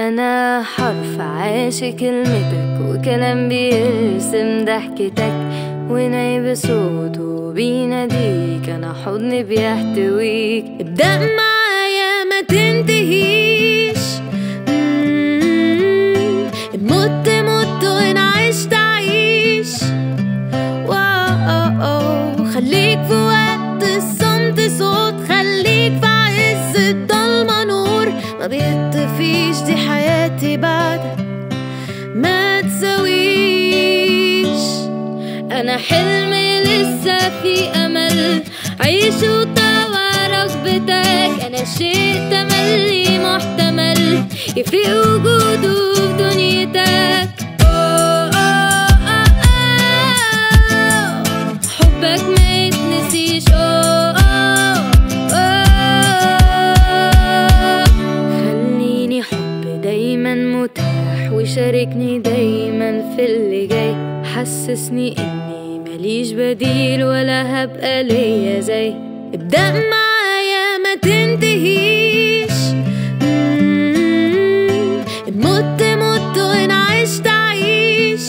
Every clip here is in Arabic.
أنا حرف عاشق كلمتك وكلام بيرسم ضحكتك وناي بصوته بيناديك. أنا حضني بيحتويك. ابدأ معايا ما تنتهيش. مت مت وإن عشت عيش. خليك في وقت الصمت صوت. خليك في عز الضلمة نور ما بيطفيش. دي حياتي بعدك ما تسويش. أنا حلمي لسه في أمل. عيش وطوى رغبتك. أنا شيء تملي محتمل يفرق وجوده في دنيتك. حبك ما يتنسيش. خليني حب دايما متاح وشاركني دايما في اللي جاي. حسسني اني ماليش بديل ولا هبقى ليا زي. ابدأ معايا ما تنتهيش. مت مت وإن عشت عيش.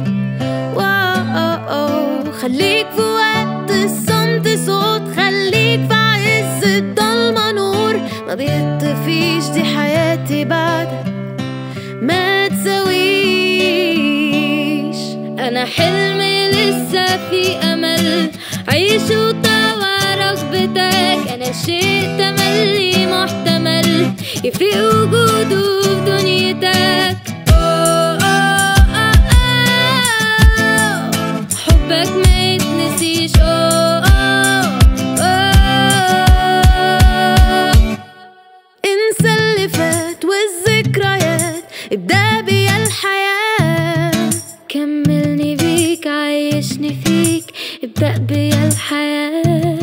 خليك في وقت الصمت صوت. خليك في عز الضلمة نور ما بيطفيش. دي حياتي بعدك ما تسويش. أنا حلمي لسه في أمل. عيش وطوى رغبتك. أنا شيء تملي محتمل يفرق وجوده في دنيتك. حبك ما يتنسيش. انسى اللي فات والذكريات. ابدأ بيا الحياة. كملني بيك عيشني فيك. ابدأ بيا الحياة.